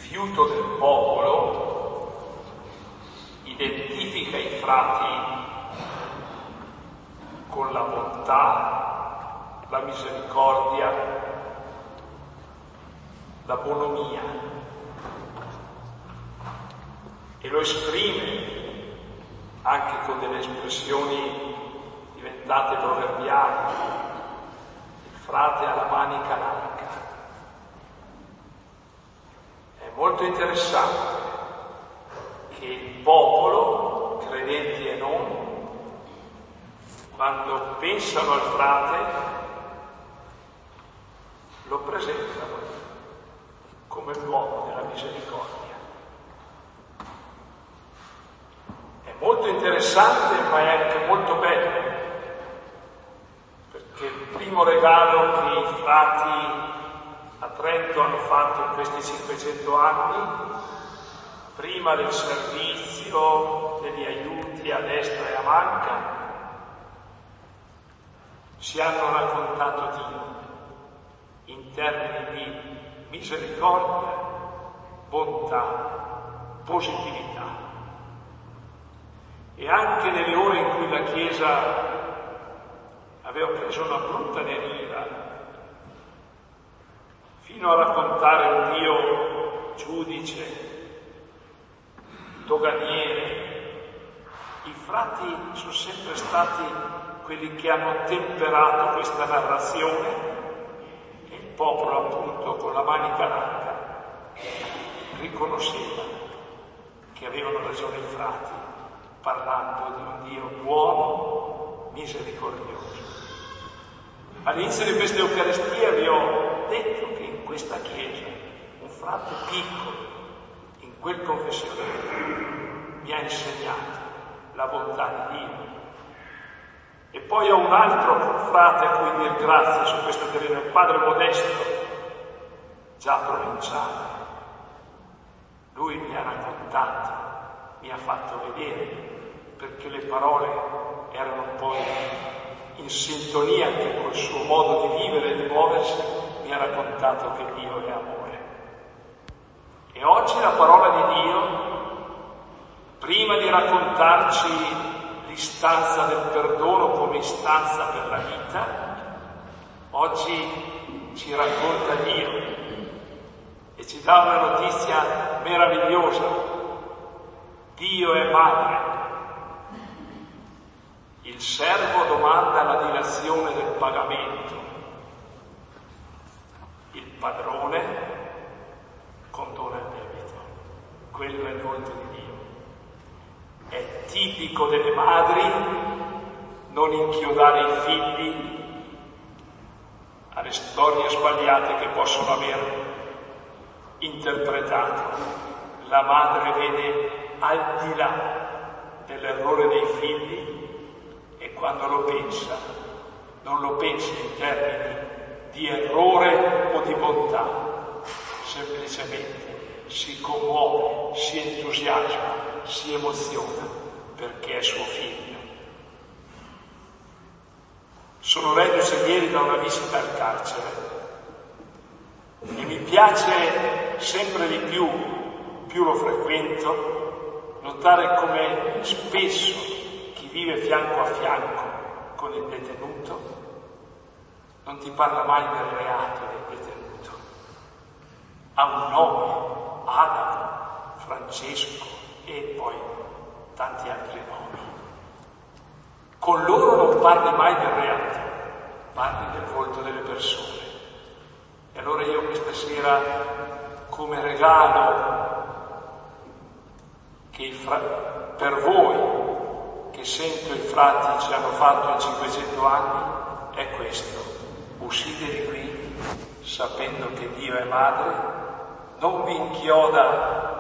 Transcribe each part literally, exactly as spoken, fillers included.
rifiuto del popolo identifica i frati con la bontà, la misericordia, la bonomia, e lo esprime anche con delle espressioni diventate proverbiali. Il frate ha la manica larga. È molto interessante che il popolo, credenti e non, quando pensano al frate, lo presentano come l'uomo della misericordia. È molto interessante, ma è anche molto bello, perché il primo regalo che i frati a Trento hanno fatto in questi cinquecento anni, prima del servizio, degli aiuti a destra e a manca, ci hanno raccontato Dio in termini di misericordia, bontà, positività. E anche nelle ore in cui la Chiesa aveva preso una brutta deriva, fino a raccontare un Dio giudice, doganiere, i frati sono sempre stati quelli che hanno temperato questa narrazione, e il popolo, appunto, con la manica larga riconosceva che avevano ragione i frati, parlando di un Dio buono, misericordioso. All'inizio di questa Eucaristia vi ho detto che in questa Chiesa un frate piccolo, in quel confessionale, mi ha insegnato la bontà di Dio. E poi ho un altro frate a cui dir grazie su questo terreno, il padre Modesto, già provinciale. Lui mi ha raccontato, mi ha fatto vedere, perché le parole erano poi in sintonia anche col suo modo di vivere e di muoversi, mi ha raccontato che Dio è amore. E oggi la parola di Dio, prima di raccontarci l'istanza del perdono come istanza per la vita, oggi ci racconta Dio e ci dà una notizia meravigliosa. Dio è madre. Il servo domanda la dilazione del pagamento. Il padrone condona il debito. Quello è il volto di Dio. È tipico delle madri non inchiodare i figli alle storie sbagliate che possono aver interpretato. La madre vede al di là dell'errore dei figli, e quando lo pensa, non lo pensa in termini di errore o di bontà, semplicemente si commuove, si entusiasma, si emoziona perché è suo figlio. Sono reduce ieri da una visita al carcere e mi piace sempre di più, più lo frequento, notare come spesso chi vive fianco a fianco con il detenuto non ti parla mai del reato del detenuto. Ha un nome, Adamo, Francesco e poi tanti altri nomi. Con loro non parli mai del reato, parli del volto delle persone. E allora io questa sera, come regalo che i fra- per voi che sento i frati ci hanno fatto in cinquecento anni, è questo: uscite di qui sapendo che Dio è madre, non vi inchioda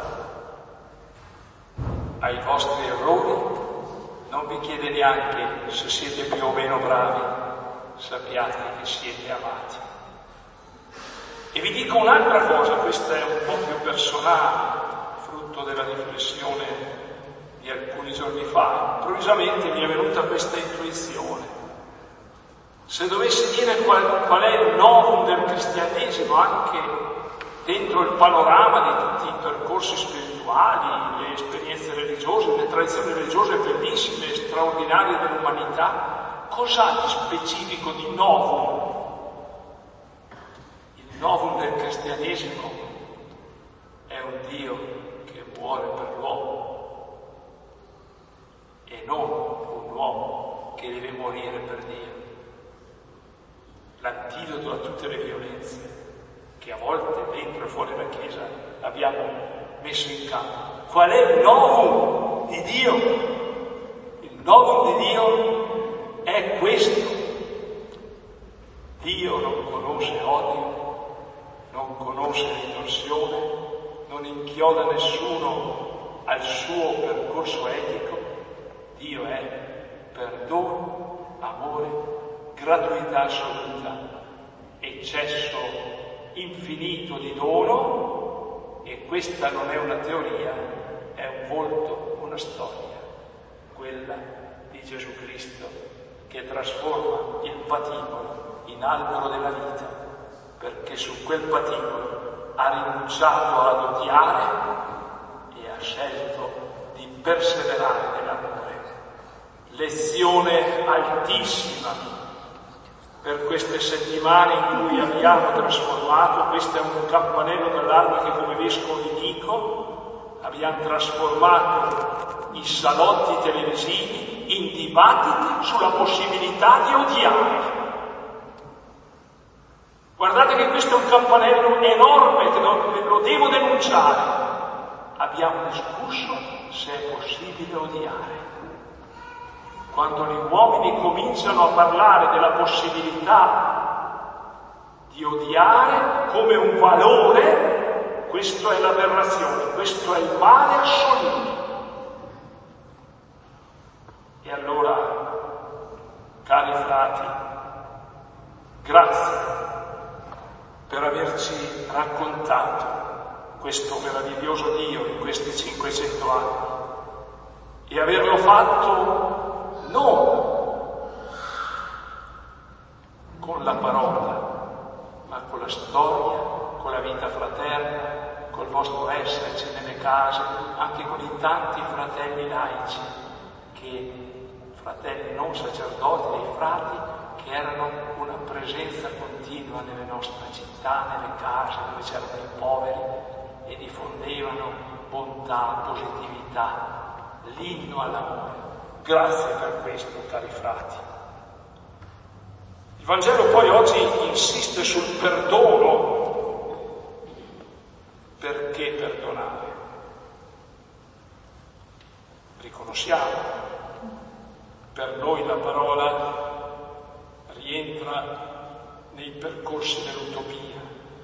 ai vostri errori, non vi chiede neanche se siete più o meno bravi, sappiate che siete amati. E vi dico un'altra cosa, questa è un po' più personale, frutto della riflessione di alcuni giorni fa. Improvvisamente mi è venuta questa intuizione. Se dovessi dire qual, qual è il novum del cristianesimo, anche dentro il panorama di tutti i percorsi spirituali, le esperienze religiose, le tradizioni religiose bellissime, straordinarie dell'umanità, cos'ha di specifico, di novum? Il novum del cristianesimo è un Dio che muore per l'uomo e non un uomo che deve morire per Dio. L'antidoto a tutte le violenze che a volte dentro e fuori la Chiesa abbiamo messo in campo. Qual è il novum di Dio? Il novum di Dio è questo. Dio non conosce odio, non conosce ritorsione, non inchioda nessuno al suo percorso etico. Dio è perdono, amore, gratuità assoluta, eccesso infinito di dono, e questa non è una teoria, è un volto, una storia, quella di Gesù Cristo che trasforma il patibolo in albero della vita, perché su quel patibolo ha rinunciato ad odiare e ha scelto di perseverare nell'amore. Lezione altissima per queste settimane in cui abbiamo trasformato, questo è un campanello d'allarme che come vescovi dico, abbiamo trasformato i salotti televisivi in dibattiti sulla possibilità di odiare. Guardate che questo è un campanello enorme che lo devo denunciare. Abbiamo discusso se è possibile odiare. Quando gli uomini cominciano a parlare della possibilità di odiare come un valore, questo è l'aberrazione, questo è il male assoluto. E allora, cari frati, grazie per averci raccontato questo meraviglioso Dio in questi cinquecento anni e averlo fatto non con la parola, ma con la storia, con la vita fraterna, col vostro esserci nelle case, anche con i tanti fratelli laici, che fratelli non sacerdoti, dei frati, che erano una presenza continua nelle nostre città, nelle case dove c'erano i poveri e diffondevano bontà, positività, l'inno all'amore. Grazie per questo, cari frati. Il Vangelo poi oggi insiste sul perdono. Perché perdonare? Riconosciamo, per noi la parola rientra nei percorsi dell'utopia.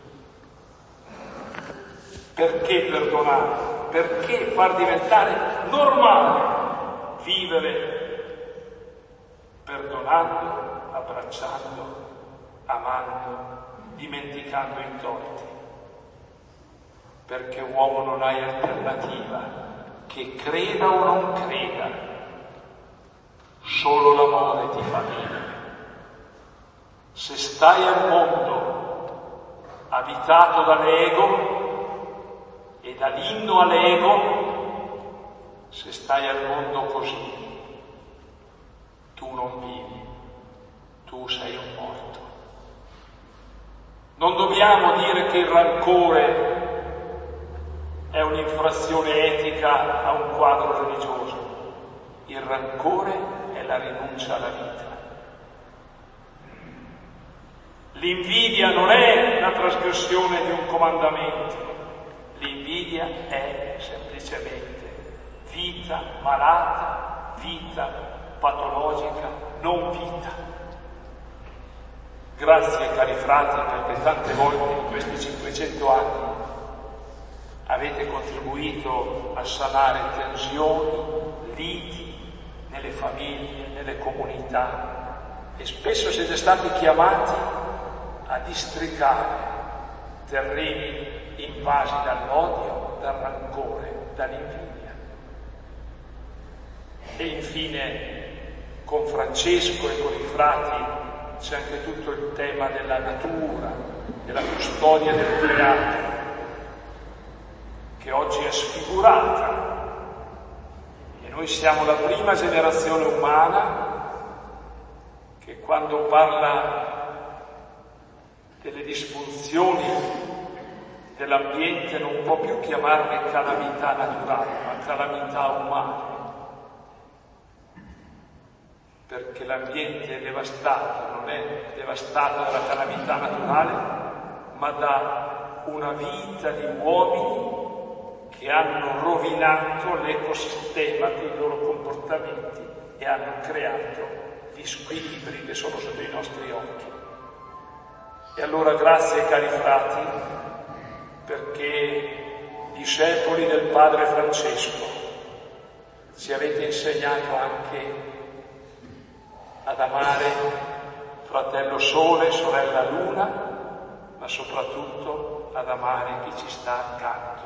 Perché perdonare? Perché far diventare normale vivere perdonando, abbracciando, amando, dimenticando i torti. Perché uomo non hai alternativa, che creda o non creda, solo l'amore ti fa vivere. Se stai al mondo abitato dall'ego e dall'inno all'ego, se stai al mondo così, tu non vivi, tu sei un morto. Non dobbiamo dire che il rancore è un'infrazione etica a un quadro religioso. Il rancore è la rinuncia alla vita. L'invidia non è la trasgressione di un comandamento, l'invidia è semplicemente vita malata, vita patologica, non vita. Grazie cari frati perché tante volte in questi cinquecento anni avete contribuito a sanare tensioni, liti nelle famiglie, nelle comunità e spesso siete stati chiamati a districare terreni invasi dall'odio, dal rancore, dall'invidia. E infine con Francesco e con i frati c'è anche tutto il tema della natura, della custodia del creato. che oggi è sfigurata. E noi siamo la prima generazione umana che quando parla delle disfunzioni dell'ambiente non può più chiamarle calamità naturali, ma calamità umane. Perché l'ambiente è devastato, non è devastato dalla calamità naturale, ma da una vita di uomini che hanno rovinato l'ecosistema con i loro comportamenti e hanno creato gli squilibri che sono sotto i nostri occhi. E allora grazie cari frati, perché discepoli del Padre Francesco ci avete insegnato anche ad amare fratello Sole, sorella Luna, ma soprattutto ad amare chi ci sta accanto.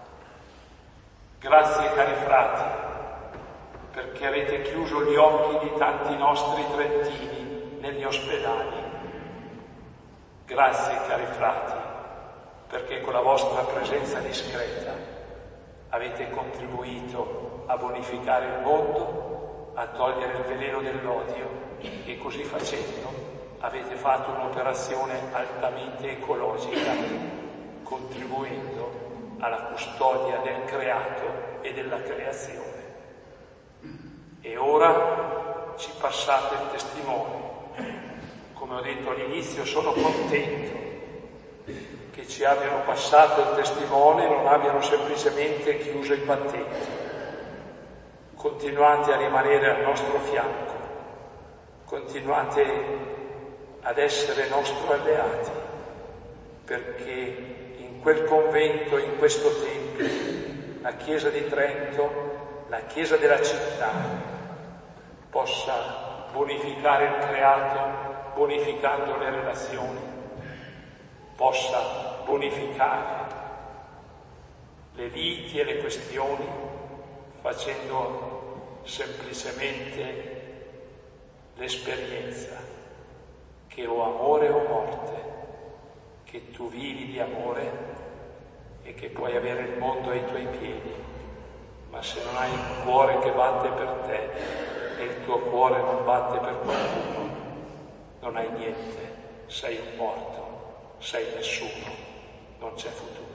Grazie cari frati, perché avete chiuso gli occhi di tanti nostri trentini negli ospedali. Grazie cari frati, perché con la vostra presenza discreta avete contribuito a bonificare il mondo, a togliere il veleno dell'odio e così facendo avete fatto un'operazione altamente ecologica, contribuendo alla custodia del creato e della creazione. E ora ci passate il testimone. Come ho detto all'inizio, sono contento che ci abbiano passato il testimone e non abbiano semplicemente chiuso i battenti. Continuate a rimanere al nostro fianco, continuate ad essere nostri alleati, perché in quel convento, in questo tempio, la Chiesa di Trento, la Chiesa della città, possa bonificare il creato, bonificando le relazioni, possa bonificare le liti e le questioni, facendo semplicemente l'esperienza che o amore o morte, che tu vivi di amore e che puoi avere il mondo ai tuoi piedi, ma se non hai un cuore che batte per te e il tuo cuore non batte per qualcuno, non hai niente, sei un morto, sei nessuno, non c'è futuro.